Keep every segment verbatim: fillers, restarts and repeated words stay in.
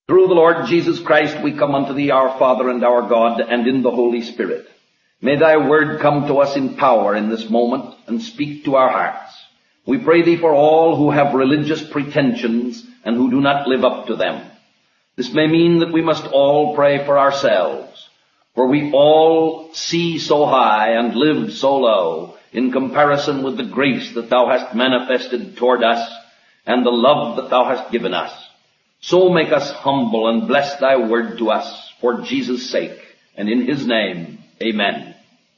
Through the Lord Jesus Christ we come unto thee, our Father and our God, and in the Holy Spirit. May thy word come to us in power in this moment and speak to our hearts. We pray thee for all who have religious pretensions and who do not live up to them. This may mean that we must all pray for ourselves, for we all see so high and live so low in comparison with the grace that thou hast manifested toward us and the love that thou hast given us. So make us humble and bless thy word to us for Jesus' sake, and in his name, amen.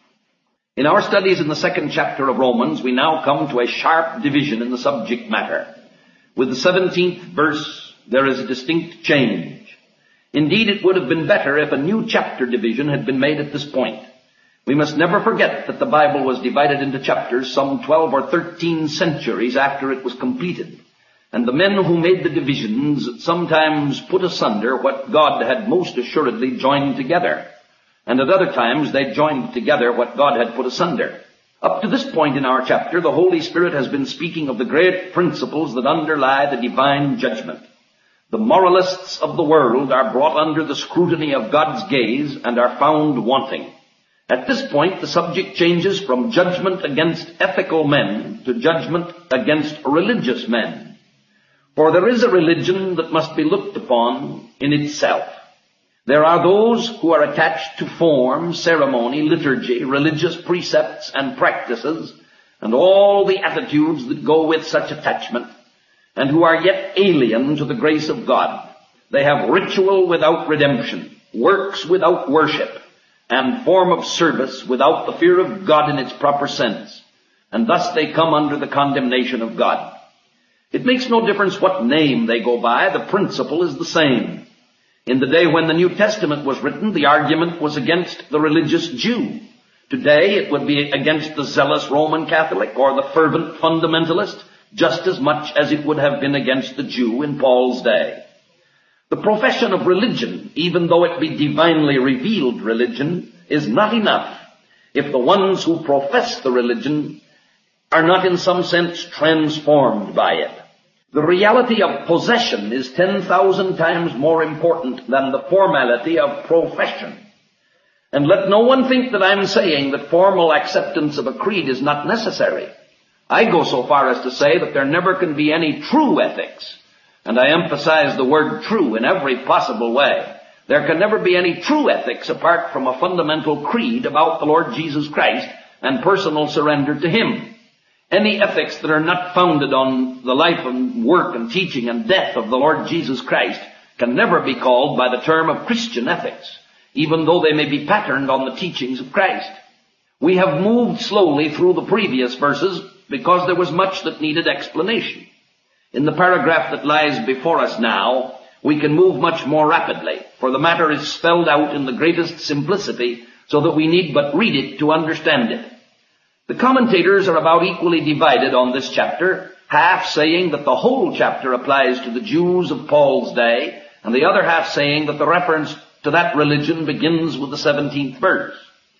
In our studies in the second chapter of Romans, we now come to a sharp division in the subject matter. With the seventeenth verse, there is a distinct change. Indeed, it would have been better if a new chapter division had been made at this point. We must never forget that the Bible was divided into chapters some twelve or thirteen centuries after it was completed. And the men who made the divisions sometimes put asunder what God had most assuredly joined together. And at other times they joined together what God had put asunder. Up to this point in our chapter, the Holy Spirit has been speaking of the great principles that underlie the divine judgment. The moralists of the world are brought under the scrutiny of God's gaze and are found wanting. At this point, the subject changes from judgment against ethical men to judgment against religious men. For there is a religion that must be looked upon in itself. There are those who are attached to form, ceremony, liturgy, religious precepts and practices, and all the attitudes that go with such attachment, and who are yet alien to the grace of God. They have ritual without redemption, works without worship, and form of service without the fear of God in its proper sense, and thus they come under the condemnation of God. It makes no difference what name they go by, the principle is the same. In the day when the New Testament was written, the argument was against the religious Jew. Today it would be against the zealous Roman Catholic or the fervent fundamentalist, just as much as it would have been against the Jew in Paul's day. The profession of religion, even though it be divinely revealed religion, is not enough if the ones who profess the religion are not in some sense transformed by it. The reality of possession is ten thousand times more important than the formality of profession. And let no one think that I'm saying that formal acceptance of a creed is not necessary. I go so far as to say that there never can be any true ethics, and I emphasize the word true in every possible way. There can never be any true ethics apart from a fundamental creed about the Lord Jesus Christ and personal surrender to him. Any ethics that are not founded on the life and work and teaching and death of the Lord Jesus Christ can never be called by the term of Christian ethics, even though they may be patterned on the teachings of Christ. We have moved slowly through the previous verses because there was much that needed explanation. In the paragraph that lies before us now, we can move much more rapidly, for the matter is spelled out in the greatest simplicity so that we need but read it to understand it. The commentators are about equally divided on this chapter, half saying that the whole chapter applies to the Jews of Paul's day, and the other half saying that the reference to that religion begins with the seventeenth verse.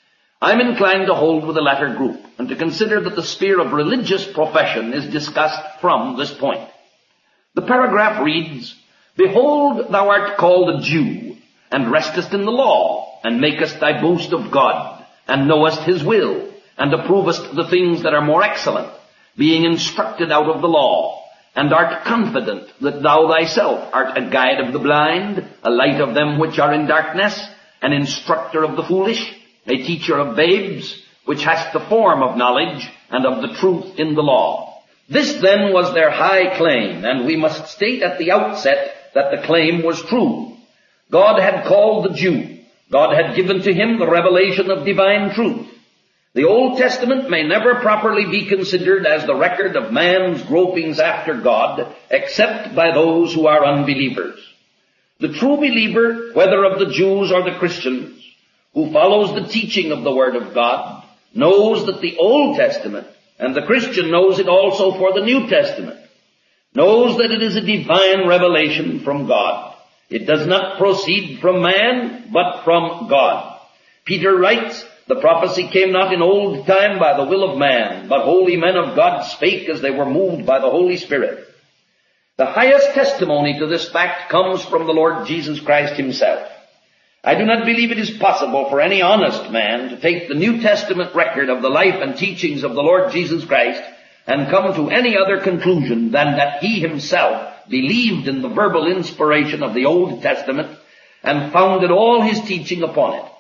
I'm inclined to hold with the latter group, and to consider that the sphere of religious profession is discussed from this point. The paragraph reads, "Behold, thou art called a Jew, and restest in the law, and makest thy boast of God, and knowest his will, and approvest the things that are more excellent, being instructed out of the law, and art confident that thou thyself art a guide of the blind, a light of them which are in darkness, an instructor of the foolish, a teacher of babes, which hast the form of knowledge and of the truth in the law." This then was their high claim, and we must state at the outset that the claim was true. God had called the Jew. God had given to him the revelation of divine truth. The Old Testament may never properly be considered as the record of man's gropings after God, except by those who are unbelievers. The true believer, whether of the Jews or the Christians, who follows the teaching of the Word of God, knows that the Old Testament, and the Christian knows it also for the New Testament, knows that it is a divine revelation from God. It does not proceed from man, but from God. Peter writes, "The prophecy came not in old time by the will of man, but holy men of God spake as they were moved by the Holy Spirit." The highest testimony to this fact comes from the Lord Jesus Christ himself. I do not believe it is possible for any honest man to take the New Testament record of the life and teachings of the Lord Jesus Christ and come to any other conclusion than that he himself believed in the verbal inspiration of the Old Testament and founded all his teaching upon it.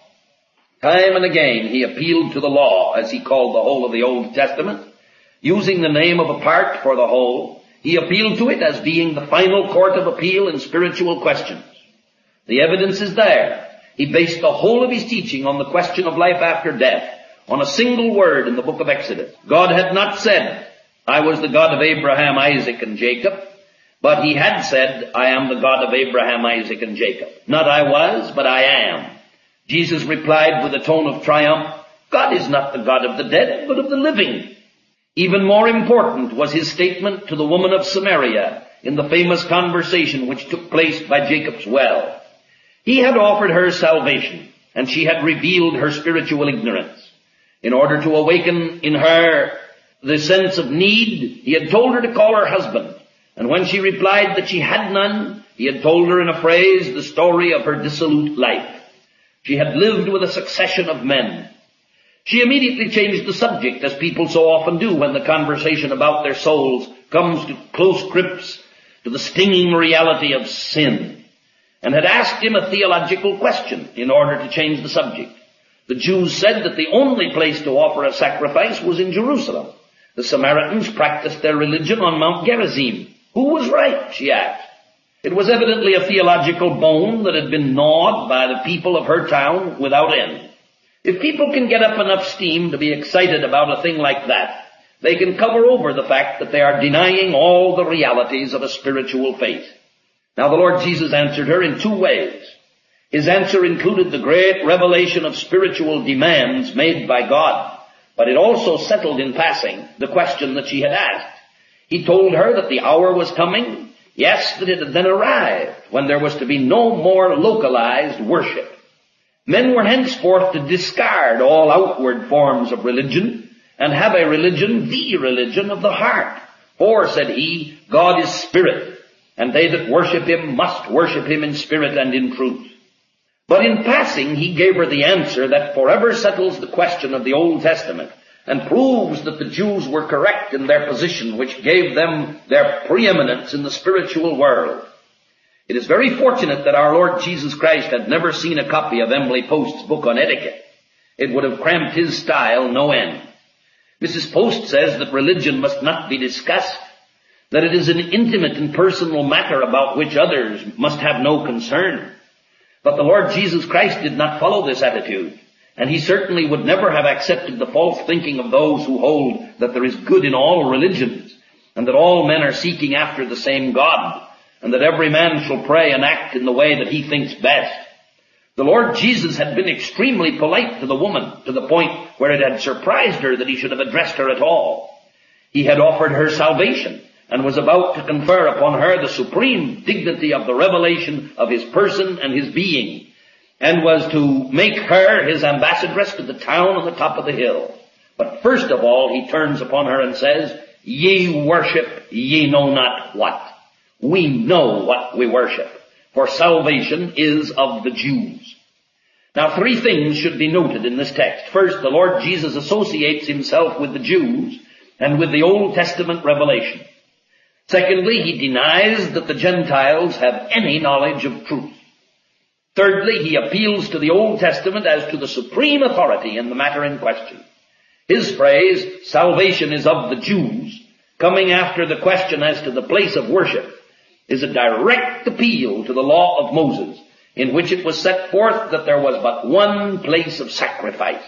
Time and again he appealed to the law, as he called the whole of the Old Testament, using the name of a part for the whole. He appealed to it as being the final court of appeal in spiritual questions. The evidence is there. He based the whole of his teaching on the question of life after death, on a single word in the book of Exodus. God had not said, I was the God of Abraham, Isaac, and Jacob, but he had said, I am the God of Abraham, Isaac, and Jacob. Not I was, but I am. Jesus replied with a tone of triumph, God is not the God of the dead, but of the living. Even more important was his statement to the woman of Samaria in the famous conversation which took place by Jacob's well. He had offered her salvation, and she had revealed her spiritual ignorance. In order to awaken in her the sense of need, he had told her to call her husband. And when she replied that she had none, he had told her in a phrase the story of her dissolute life. She had lived with a succession of men. She immediately changed the subject, as people so often do when the conversation about their souls comes to close grips to the stinging reality of sin, and had asked him a theological question in order to change the subject. The Jews said that the only place to offer a sacrifice was in Jerusalem. The Samaritans practiced their religion on Mount Gerizim. Who was right, she asked. It was evidently a theological bone that had been gnawed by the people of her town without end. If people can get up enough steam to be excited about a thing like that, they can cover over the fact that they are denying all the realities of a spiritual faith. Now the Lord Jesus answered her in two ways. His answer included the great revelation of spiritual demands made by God, but it also settled in passing the question that she had asked. He told her that the hour was coming, yes, that it had then arrived, when there was to be no more localized worship. Men were henceforth to discard all outward forms of religion and have a religion, the religion of the heart. For, said he, God is spirit, and they that worship him must worship him in spirit and in truth. But in passing, he gave her the answer that forever settles the question of the Old Testament and proves that the Jews were correct in their position, which gave them their preeminence in the spiritual world. It is very fortunate that our Lord Jesus Christ had never seen a copy of Emily Post's book on etiquette. It would have cramped his style no end. Missus Post says that religion must not be discussed, that it is an intimate and personal matter about which others must have no concern. But the Lord Jesus Christ did not follow this attitude, and he certainly would never have accepted the false thinking of those who hold that there is good in all religions, and that all men are seeking after the same God, and that every man shall pray and act in the way that he thinks best. The Lord Jesus had been extremely polite to the woman, to the point where it had surprised her that he should have addressed her at all. He had offered her salvation, and was about to confer upon her the supreme dignity of the revelation of his person and his being, and was to make her his ambassadress to the town on the top of the hill. But first of all, he turns upon her and says, Ye worship ye know not what. We know what we worship, for salvation is of the Jews. Now, three things should be noted in this text. First, the Lord Jesus associates himself with the Jews and with the Old Testament revelation. Secondly, he denies that the Gentiles have any knowledge of truth. Thirdly, he appeals to the Old Testament as to the supreme authority in the matter in question. His phrase, salvation is of the Jews, coming after the question as to the place of worship, is a direct appeal to the law of Moses, in which it was set forth that there was but one place of sacrifice.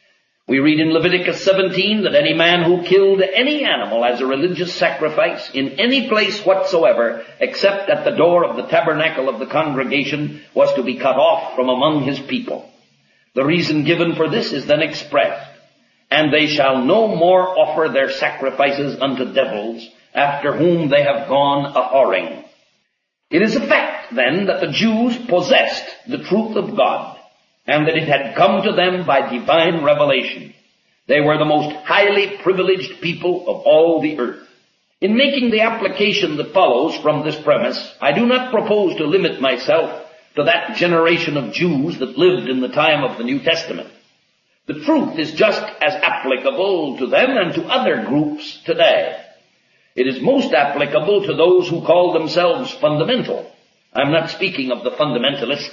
We read in Leviticus seventeen that any man who killed any animal as a religious sacrifice in any place whatsoever, except at the door of the tabernacle of the congregation, was to be cut off from among his people. The reason given for this is then expressed, and they shall no more offer their sacrifices unto devils, after whom they have gone a-whoring. It is a fact, then, that the Jews possessed the truth of God, and that it had come to them by divine revelation. They were the most highly privileged people of all the earth. In making the application that follows from this premise, I do not propose to limit myself to that generation of Jews that lived in the time of the New Testament. The truth is just as applicable to them and to other groups today. It is most applicable to those who call themselves fundamental. I'm not speaking of the fundamentalist,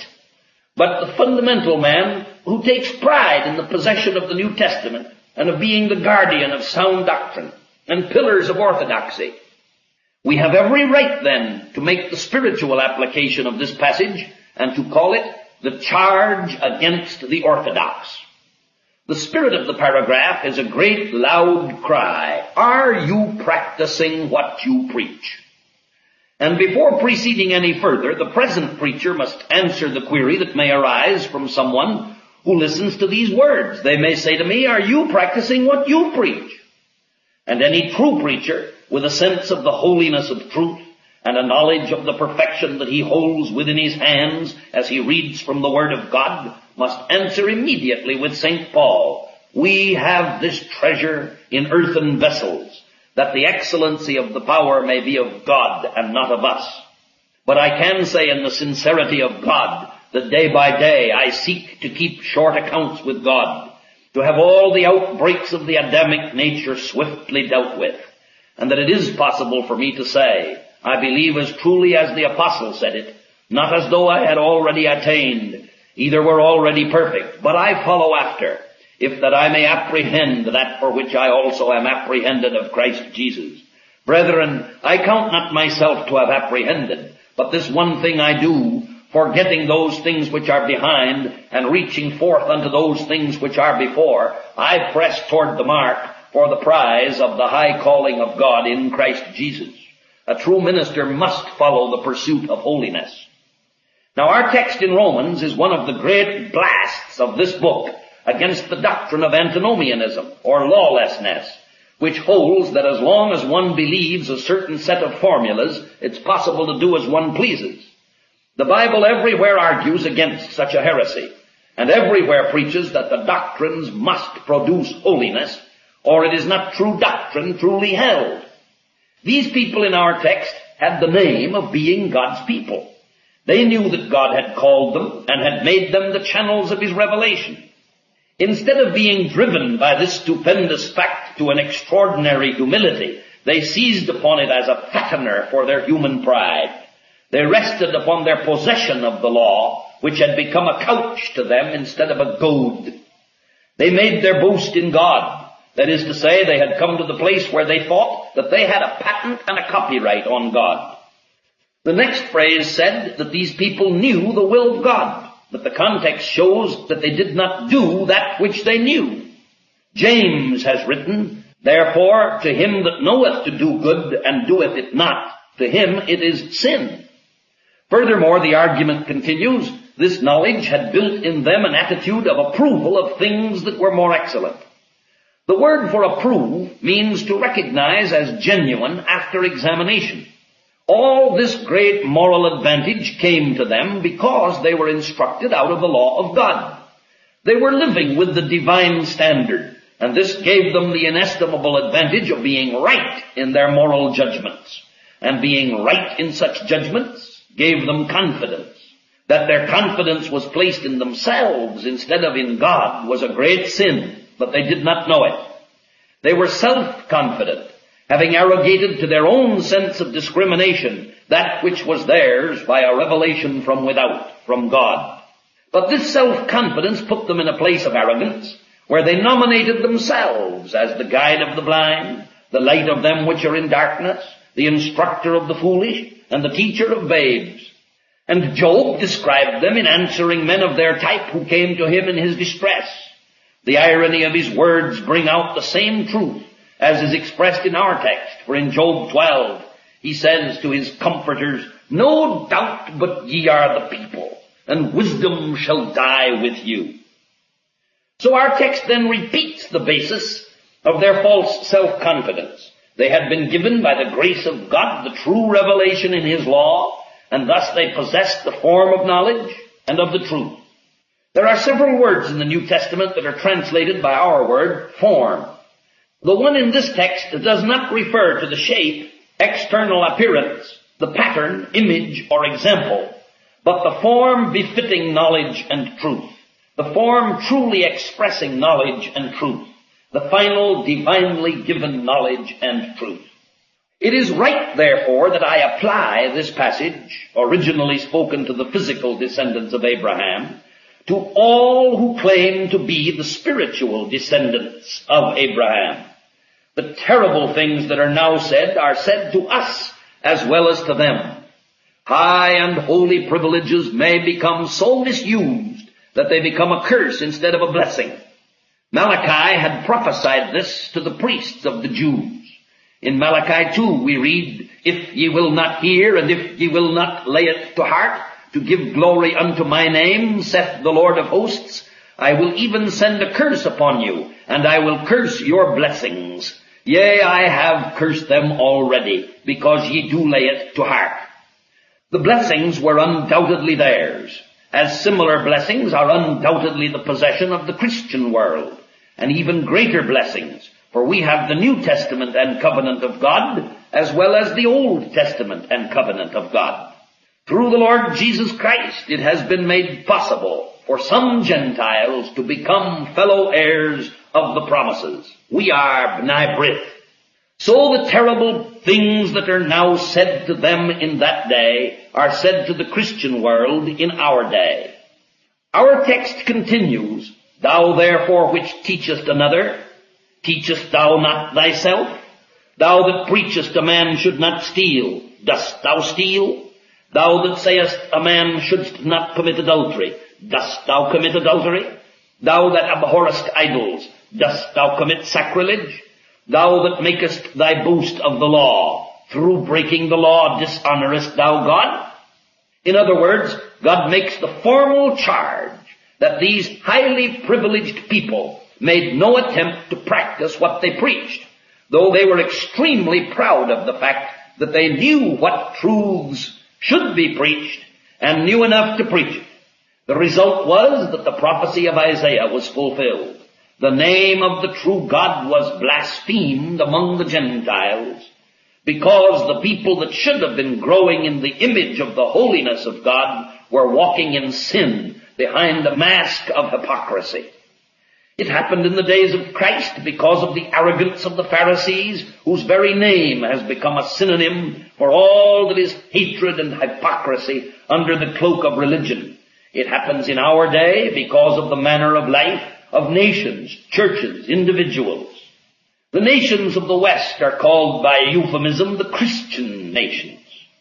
but the fundamental man who takes pride in the possession of the New Testament and of being the guardian of sound doctrine and pillars of orthodoxy. We have every right then to make the spiritual application of this passage and to call it the charge against the orthodox. The spirit of the paragraph is a great loud cry, are you practicing what you preach? And before proceeding any further, the present preacher must answer the query that may arise from someone who listens to these words. They may say to me, are you practicing what you preach? And any true preacher, with a sense of the holiness of truth and a knowledge of the perfection that he holds within his hands as he reads from the Word of God, must answer immediately with Saint Paul, we have this treasure in earthen vessels, that the excellency of the power may be of God and not of us. But I can say in the sincerity of God that day by day I seek to keep short accounts with God, to have all the outbreaks of the Adamic nature swiftly dealt with, and that it is possible for me to say, I believe as truly as the apostle said it, not as though I had already attained, either were already perfect, but I follow after, if that I may apprehend that for which I also am apprehended of Christ Jesus. Brethren, I count not myself to have apprehended, but this one thing I do, forgetting those things which are behind, and reaching forth unto those things which are before, I press toward the mark for the prize of the high calling of God in Christ Jesus. A true minister must follow the pursuit of holiness. Now our text in Romans is one of the great blasts of this book against the doctrine of antinomianism, or lawlessness, which holds that as long as one believes a certain set of formulas, it's possible to do as one pleases. The Bible everywhere argues against such a heresy, and everywhere preaches that the doctrines must produce holiness, or it is not true doctrine truly held. These people in our text had the name of being God's people. They knew that God had called them and had made them the channels of His revelation. Instead of being driven by this stupendous fact to an extraordinary humility, they seized upon it as a fattener for their human pride. They rested upon their possession of the law, which had become a couch to them instead of a goad. They made their boast in God. That is to say, they had come to the place where they thought that they had a patent and a copyright on God. The next phrase said that these people knew the will of God, but the context shows that they did not do that which they knew. James has written, therefore to him that knoweth to do good and doeth it not, to him it is sin. Furthermore, the argument continues, this knowledge had built in them an attitude of approval of things that were more excellent. The word for approve means to recognize as genuine after examination. All this great moral advantage came to them because they were instructed out of the law of God. They were living with the divine standard, and this gave them the inestimable advantage of being right in their moral judgments. And being right in such judgments gave them confidence. That their confidence was placed in themselves instead of in God was a great sin, but they did not know it. They were self-confident, having arrogated to their own sense of discrimination that which was theirs by a revelation from without, from God. But this self-confidence put them in a place of arrogance, where they nominated themselves as the guide of the blind, the light of them which are in darkness, the instructor of the foolish, and the teacher of babes. And Job described them in answering men of their type who came to him in his distress. The irony of his words bring out the same truth as is expressed in our text. For in Job twelve, he says to his comforters, no doubt but ye are the people, and wisdom shall die with you. So our text then repeats the basis of their false self-confidence. They had been given by the grace of God the true revelation in His law, and thus they possessed the form of knowledge and of the truth. There are several words in the New Testament that are translated by our word, form. The one in this text does not refer to the shape, external appearance, the pattern, image, or example, but the form befitting knowledge and truth, the form truly expressing knowledge and truth, the final divinely given knowledge and truth. It is right, therefore, that I apply this passage, originally spoken to the physical descendants of Abraham, to all who claim to be the spiritual descendants of Abraham. The terrible things that are now said are said to us as well as to them. High and holy privileges may become so misused that they become a curse instead of a blessing. Malachi had prophesied this to the priests of the Jews. In Malachi two we read, "If ye will not hear, and if ye will not lay it to heart, to give glory unto my name, saith the Lord of hosts, I will even send a curse upon you, and I will curse your blessings. Yea, I have cursed them already, because ye do lay it to heart." The blessings were undoubtedly theirs, as similar blessings are undoubtedly the possession of the Christian world, and even greater blessings, for we have the New Testament and covenant of God, as well as the Old Testament and covenant of God. Through the Lord Jesus Christ, it has been made possible for some Gentiles to become fellow heirs of the promises. We are B'nai B'rith. So the terrible things that are now said to them in that day are said to the Christian world in our day. Our text continues, "Thou therefore which teachest another, teachest thou not thyself? Thou that preachest a man should not steal, dost thou steal? Thou that sayest a man shouldst not commit adultery, dost thou commit adultery? Thou that abhorrest idols, dost thou commit sacrilege? Thou that makest thy boast of the law, through breaking the law dishonorest thou God?" In other words, God makes the formal charge that these highly privileged people made no attempt to practice what they preached, though they were extremely proud of the fact that they knew what truths should be preached and knew enough to preach it. The result was that the prophecy of Isaiah was fulfilled. The name of the true God was blasphemed among the Gentiles, because the people that should have been growing in the image of the holiness of God were walking in sin behind a mask of hypocrisy. It happened in the days of Christ because of the arrogance of the Pharisees, whose very name has become a synonym for all that is hatred and hypocrisy under the cloak of religion. It happens in our day because of the manner of life of nations, churches, individuals. The nations of the West are called by euphemism the Christian nations.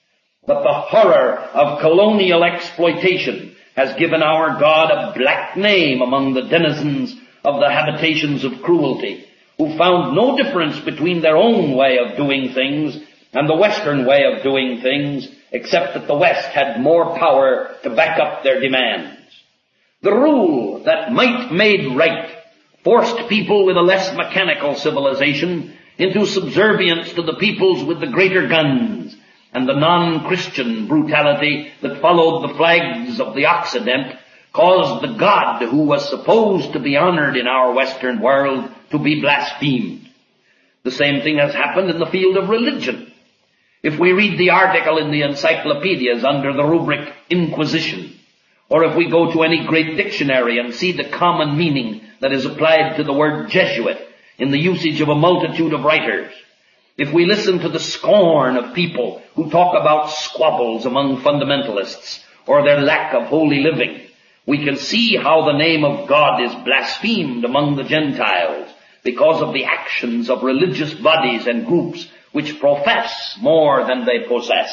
But the horror of colonial exploitation has given our God a black name among the denizens of the habitations of cruelty, who found no difference between their own way of doing things and the Western way of doing things, except that the West had more power to back up their demands. The rule that might made right forced people with a less mechanical civilization into subservience to the peoples with the greater guns, and the non-Christian brutality that followed the flags of the Occident caused the God who was supposed to be honored in our Western world to be blasphemed. The same thing has happened in the field of religion. If we read the article in the encyclopedias under the rubric Inquisition, or if we go to any great dictionary and see the common meaning that is applied to the word Jesuit in the usage of a multitude of writers, if we listen to the scorn of people who talk about squabbles among fundamentalists or their lack of holy living, we can see how the name of God is blasphemed among the Gentiles because of the actions of religious bodies and groups which profess more than they possess.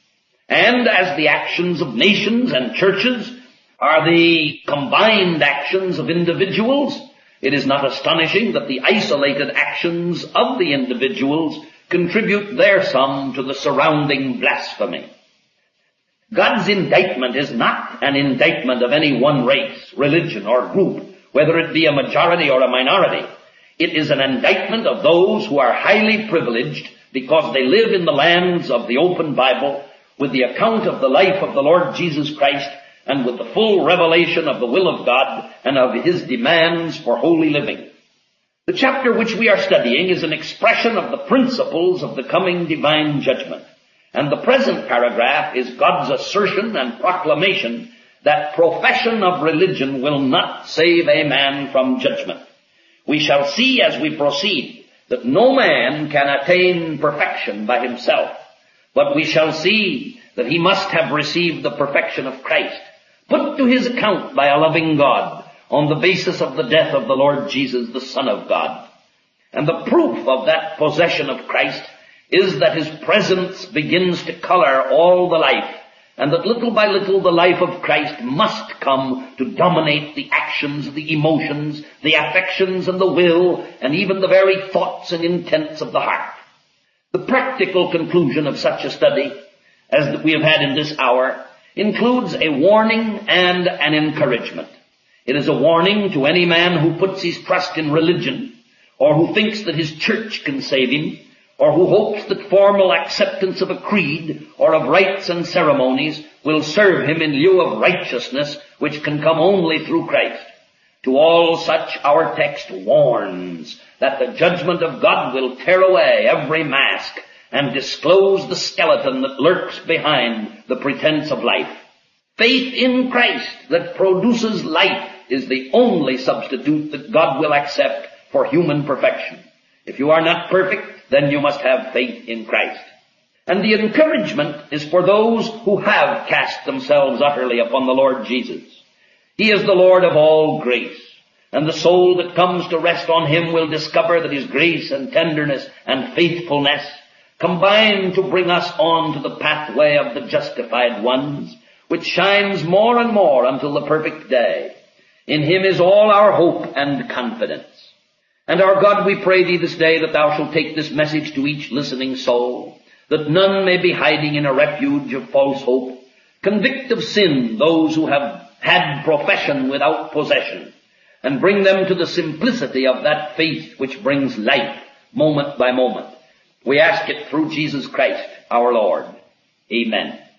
And as the actions of nations and churches are the combined actions of individuals, it is not astonishing that the isolated actions of the individuals contribute their sum to the surrounding blasphemy. God's indictment is not an indictment of any one race, religion, or group, whether it be a majority or a minority. It is an indictment of those who are highly privileged because they live in the lands of the open Bible with the account of the life of the Lord Jesus Christ and with the full revelation of the will of God and of His demands for holy living. The chapter which we are studying is an expression of the principles of the coming divine judgment. And the present paragraph is God's assertion and proclamation that profession of religion will not save a man from judgment. We shall see as we proceed that no man can attain perfection by himself, but we shall see that he must have received the perfection of Christ, put to his account by a loving God, on the basis of the death of the Lord Jesus, the Son of God. And the proof of that possession of Christ is that his presence begins to color all the life, and that little by little the life of Christ must come to dominate the actions, the emotions, the affections, and the will, and even the very thoughts and intents of the heart. The practical conclusion of such a study, as we have had in this hour, includes a warning and an encouragement. It is a warning to any man who puts his trust in religion, or who thinks that his church can save him, or who hopes that formal acceptance of a creed or of rites and ceremonies will serve him in lieu of righteousness, which can come only through Christ. To all such our text warns that the judgment of God will tear away every mask and disclose the skeleton that lurks behind the pretense of life. Faith in Christ that produces life is the only substitute that God will accept for human perfection. If you are not perfect, then you must have faith in Christ. And the encouragement is for those who have cast themselves utterly upon the Lord Jesus. He is the Lord of all grace, and the soul that comes to rest on him will discover that his grace and tenderness and faithfulness combine to bring us on to the pathway of the justified ones, which shines more and more until the perfect day. In him is all our hope and confidence. And our God, we pray thee this day that thou shalt take this message to each listening soul, that none may be hiding in a refuge of false hope. Convict of sin those who have had profession without possession, and bring them to the simplicity of that faith which brings life moment by moment. We ask it through Jesus Christ our Lord. Amen.